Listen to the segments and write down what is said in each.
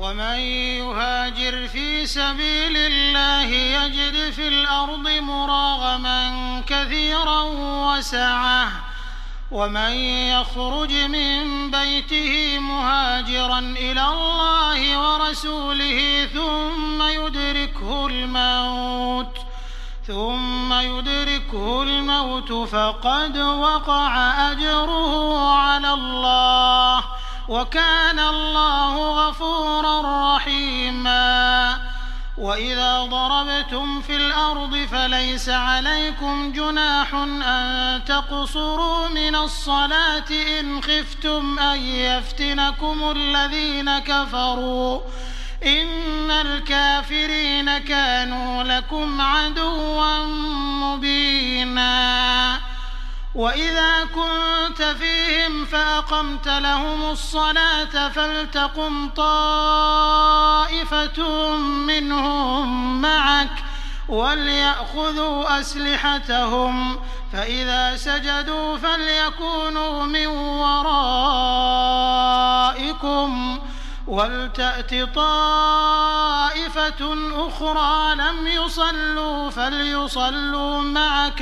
ومن يهاجر في سبيل الله يجد في الأرض مراغما كثيرا وسعة ومن يخرج من بيته مهاجرا إلى الله ورسوله ثم يدركه الموت فقد وقع أجره على الله وكان الله غفورا رحيما. وإذا ضربتم في الأرض فليس عليكم جناح أن تقصروا من الصلاة إن خفتم أن يفتنكم الذين كفروا إن الكافرين كانوا لكم عدوا مبينا. وإذا كنت فيهم فأقمت لهم الصلاة فلتقم طائفة منهم معك وليأخذوا أسلحتهم فإذا سجدوا فليكونوا من ورائكم ولتأت طائفة أخرى لم يصلوا فليصلوا معك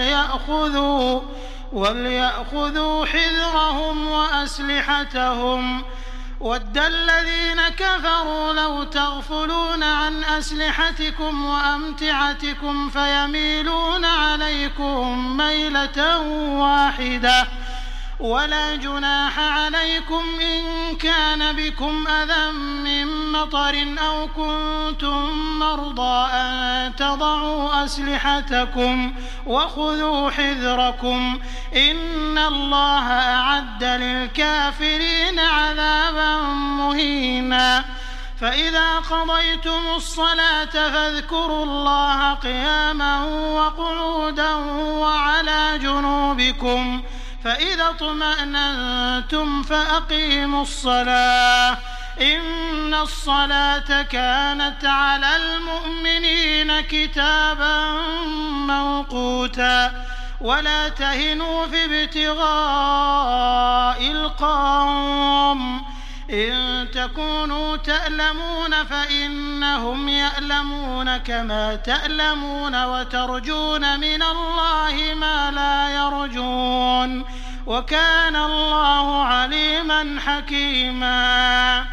وليأخذوا حذرهم وأسلحتهم. وَدَّ الَّذِينَ كَفَرُوا لَوْ تَغْفُلُونَ عَنْ أَسْلِحَتِكُمْ وَأَمْتِعَتِكُمْ فَيَمِيلُونَ عَلَيْكُم مَّيْلَةً وَاحِدَةً ولا جناح عليكم إن كان بكم أذى من مطر أو كنتم مرضى أن تضعوا أسلحتكم وخذوا حذركم إن الله أعد للكافرين عذابا مهينا. فإذا قضيتم الصلاة فاذكروا الله قياما وقعودا وعلى جنوبكم فإذا اطمأننتم فأقيموا الصلاة إن الصلاة كانت على المؤمنين كتابا موقوتا. ولا تهنوا في ابتغاء القوم إن تكونوا تألمون فإنهم يألمون كما تألمون وترجون من الله ما لا يرجون وكان الله عليما حكيما.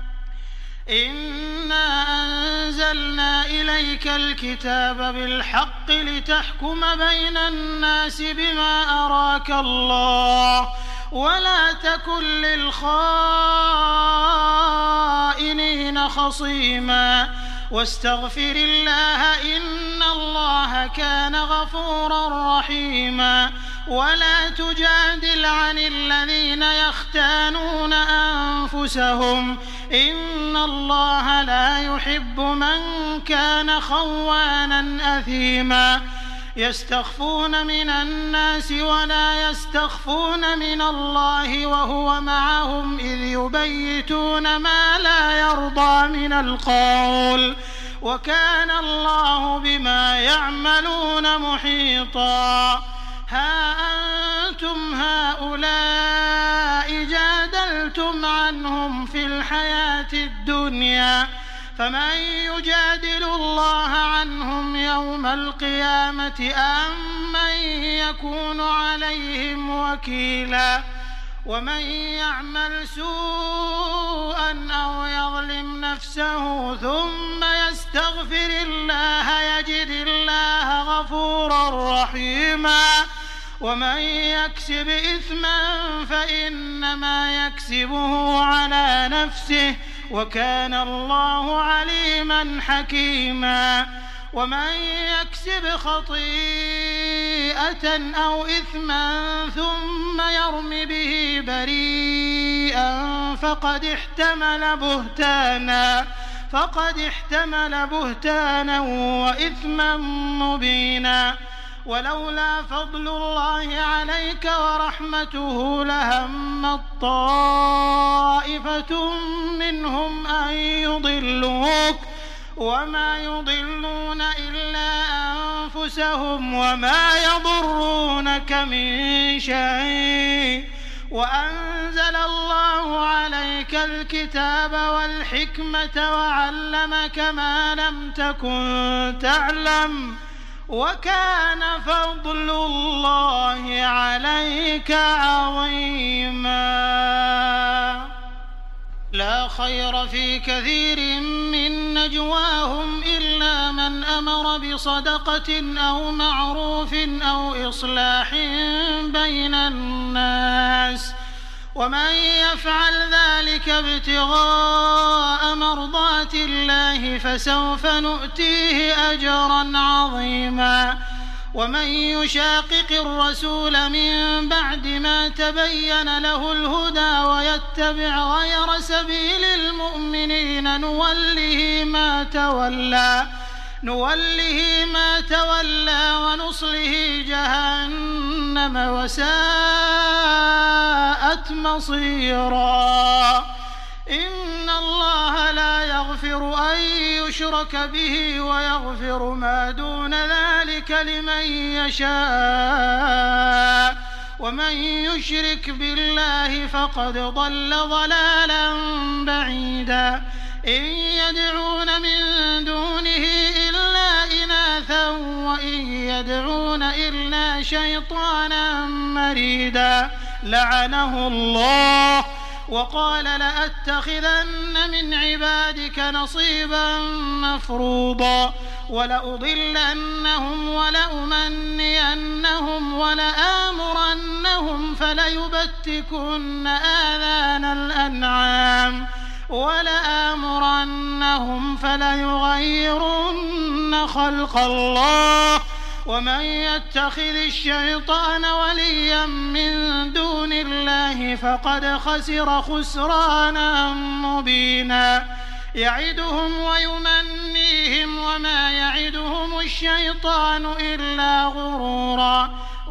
إنا أنزلنا إليك الكتاب بالحق لتحكم بين الناس بما أراك الله ولا تكن للخائنين خصيما واستغفر الله إن الله كان غفورا رحيما. ولا تجادل عن الذين يختانون أنفسهم إن الله لا يحب من كان خوانا أثيما. يستخفون من الناس ولا يستخفون من الله وهو معهم إذ يبيتون ما لا يرضى من القول وكان الله بما يعملون محيطا. ها أنتم هؤلاء جادلتم عنهم في الحياة الدنيا فمن يجادل الله عنهم يوم القيامة أم من يكون عليهم وكيلا. ومن يعمل سوءا أو يظلم نفسه ثم يستغفر الله يجد الله غفورا رحيما. ومن يكسب إثما فإنما يكسبه على نفسه وكان الله عليما حكيما. ومن يكسب خطيئة أو إثما ثم يرم به بريئا فقد احتمل بهتانا وإثما مبينا. ولولا فضل الله عليك ورحمته لهمت طائفة منهم أن يضلوك وما يضلون إلا أنفسهم وما يضرونك من شيء وأنزل الله عليك الكتاب والحكمة وعلمك ما لم تكن تعلم وكان فضل الله عليك عظيما. لا خير في كثير من نجواهم إلا من أمر بصدقة أو معروف أو إصلاح بين الناس ومن يفعل ذلك ابتغاء مرضات الله فسوف نؤتيه أجرا عظيما. ومن يشاقق الرسول من بعد ما تبين له الهدى ويتبع غير سبيل المؤمنين نوله ما تولى ونصله جهنم وساءت مصيرا. إن الله لا يغفر أن يشرك به ويغفر ما دون ذلك لمن يشاء ومن يشرك بالله فقد ضل ضلالا بعيدا. إن يدعون من دونه إلا إناثا وإن يدعون إلا شيطانا مريدا لعنه الله وقال لأتخذن من عبادك نصيبا مفروضا ولأضلنهم ولأمنينهم ولآمرنهم فليبتكن آذان الأنعام ولآمرنهم فليغيرن خلق الله ومن يتخذ الشيطان وليا من دون الله فقد خسر خسرانا مبينا. يعدهم ويمنيهم وما يعدهم الشيطان إلا غرورا.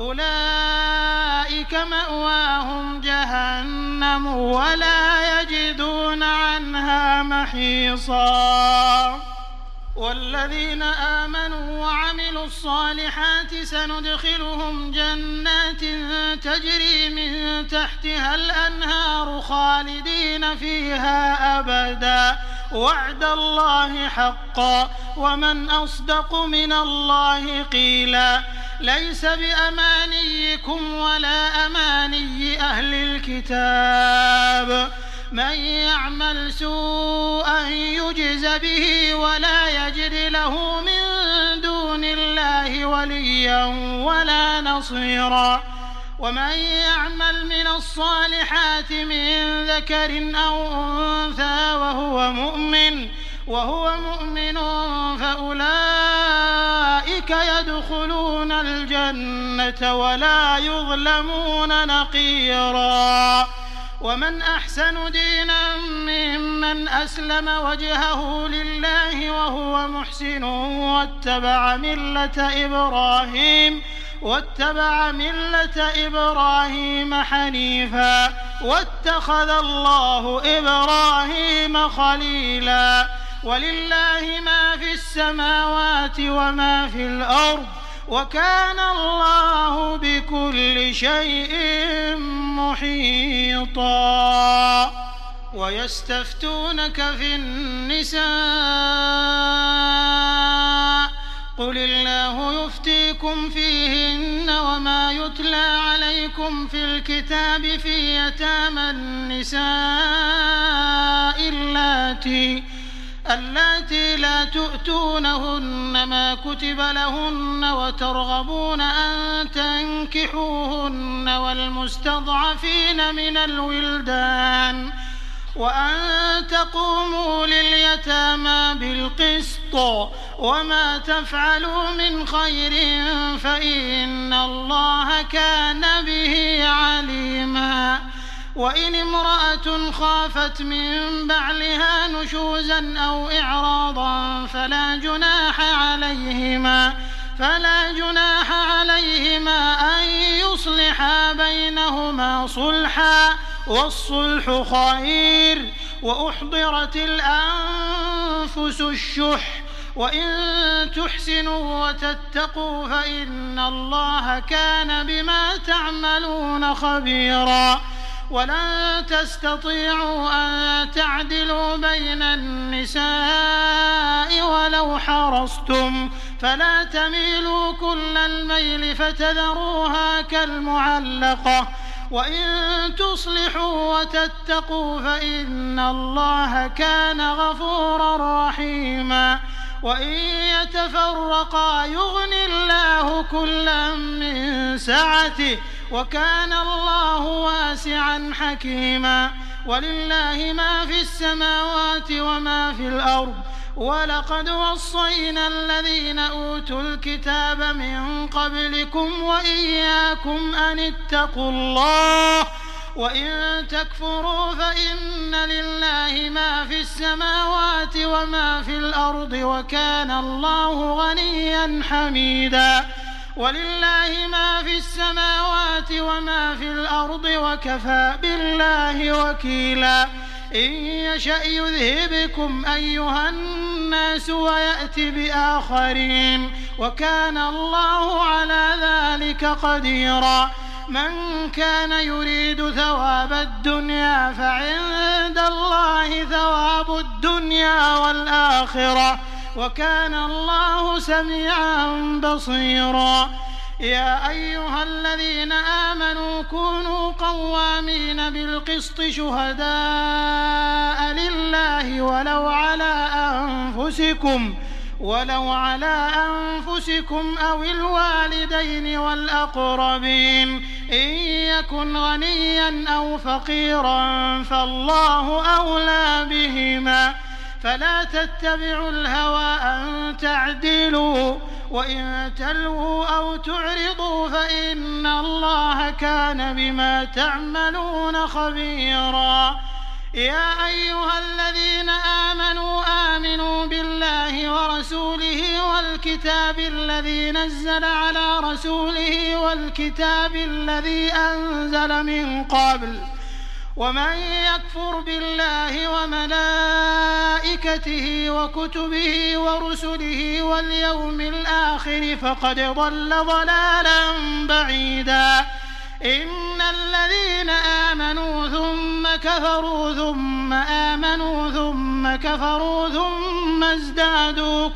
أولئك مأواهم جهنم ولا يجدون عنها محيصا. والذين آمنوا وعملوا الصالحات سندخلهم جنات تجري من تحتها الأنهار خالدين فيها أبدا وعد الله حقا ومن أصدق من الله قيلا. ليس بأمانيكم ولا أماني أهل الكتاب من يعمل سوءا يجز به ولا يجد له من دون الله وليا ولا نصيرا. ومن يعمل من الصالحات من ذكر أو أنثى وهو مؤمن فأولئك يدخلون الجنة ولا يظلمون نقيرا. ومن أحسن دينا ممن أسلم وجهه لله وهو محسن واتبع ملة إبراهيم حنيفا واتخذ الله إبراهيم خليلا. ولله ما في السماوات وما في الأرض وكان الله بكل شيء محيطا. ويستفتونك في النساء قل الله يفتيكم فيهن وما يتلى عليكم في الكتاب في يتامى النساء اللاتي لا تؤتونهن ما كتب لهن وترغبون أن تنكحوهن والمستضعفين من الولدان وأن تقوموا لليتامى بالقسط وما تفعلوا من خير فإن الله كان به عليما. وإن امرأة خافت من بعلها نشوزا أو إعراضا فلا جناح عليهما أن يصلحا بينهما صلحا والصلح خير. وأحضرت الأنفس الشح وإن تحسنوا وتتقوا فإن الله كان بما تعملون خبيرا. ولن تستطيعوا أن تعدلوا بين النساء ولو حرصتم فلا تميلوا كل الميل فتذروها كالمعلقة وإن تصلحوا وتتقوا فإن الله كان غفورا رحيما وإن يتفرقا يغن الله كلا من سعته وكان الله واسعا حكيما ولله ما في السماوات وما في الأرض ولقد وصينا الذين أوتوا الكتاب من قبلكم وإياكم أن اتقوا الله وإن تكفروا فإن لله ما في السماوات وما في الأرض وكان الله غنيا حميدا ولله ما في السماوات وما في الأرض وكفى بالله وكيلا إن يشأ يذهبكم أيها الناس ويأت بآخرين وكان الله على ذلك قديرا من كان يريد ثواب الدنيا فعند الله ثواب الدنيا والآخرة وكان الله سميعا بصيرا يا أيها الذين آمنوا كونوا قوامين بالقسط شهداء لله ولو على أنفسكم أو الوالدين والأقربين إن يكن غنيا أو فقيرا فالله أولى بهما فلا تتبعوا الهوى أن تعدلوا وإن تلووا أو تعرضوا فإن الله كان بما تعملون خبيرا يا أيها الذين آمنوا بالله ورسوله والكتاب الذي نزل على رسوله والكتاب الذي أنزل من قبل ومن يكفر بالله وملائكته وكتبه ورسله واليوم الآخر فقد ضل ضلالا بعيدا إن الذين آمنوا ثم كفروا ثم آمنوا ثم كفروا ثم ازدادوا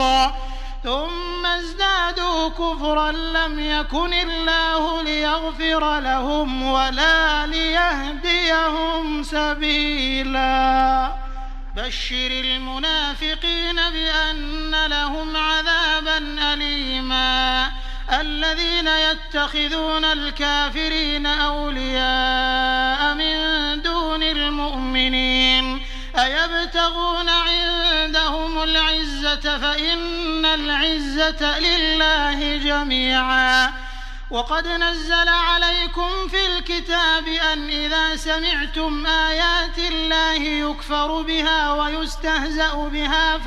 كفرا لم يكن الله ليغفر لهم ولا ليهديهم سبيلا بشر المنافقين بأن لهم عذابا أليما الذين يتخذون الكافرين أولياء من دون المؤمنين أيبتغون عندهم العزة فإن العزة لله جميعا وقد نزل عليكم في الكتاب أن إذا سمعتم آيات الله يكفر بها ويستهزأ بها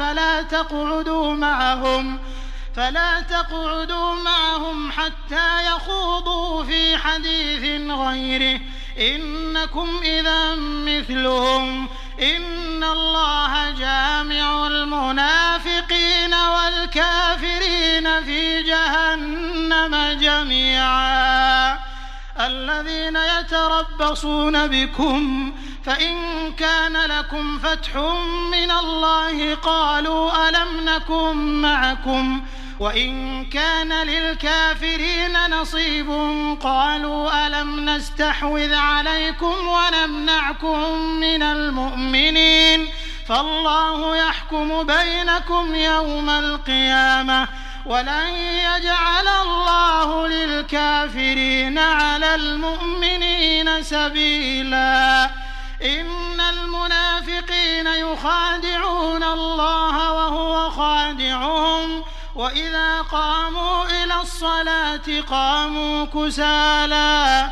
فلا تقعدوا معهم حتى يخوضوا في حديث غيره إنكم إذا مثلهم إن الله جامع المنافقين والكافرين في جهنم جميعا الذين يتربصون بكم فإن كان لكم فتح من الله قالوا ألم نكن معكم وإن كان للكافرين نصيب قالوا ألم نستحوذ عليكم ونمنعكم من المؤمنين فالله يحكم بينكم يوم القيامة ولن يجعل الله للكافرين على المؤمنين سبيلا إن المنافقين يخادعون الله وهو خادعهم وإذا قاموا إلى الصلاة قاموا كسالى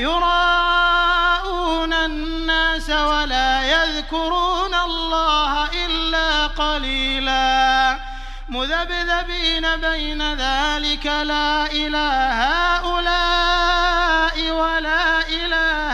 يراءون الناس ولا يذكرون الله إلا قليلا مذبذبين بين ذلك لا إلى هؤلاء ولا إلى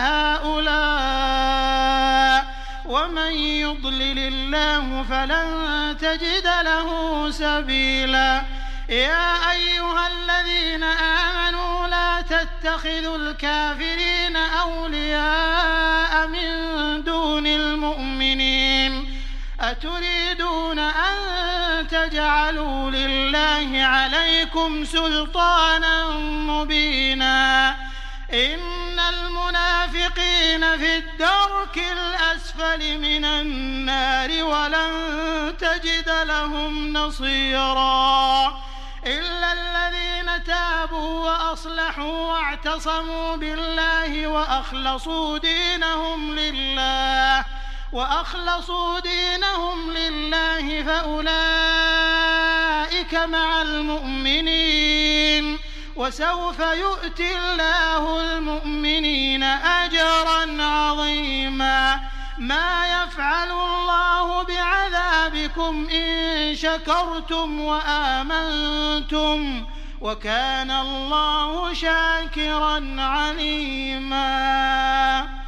هؤلاء ومن يضلل الله فلن تجد له سبيلا يا أيها الذين آمنوا لا تتخذوا الكافرين أولياء من دون المؤمنين أتريدون أن تجعلوا لله عليكم سلطانا مبينا إن المنافقين في الدرك الأسفل من النار ولن تجد لهم نصيرا إلا الذين تابوا وأصلحوا واعتصموا بالله وأخلصوا دينهم لله فأولئك مع المؤمنين وسوف يؤتي الله المؤمنين أجرا عظيما ما يفعل الله بعذابكم إن شكرتم وآمنتم وكان الله شاكرا عليما.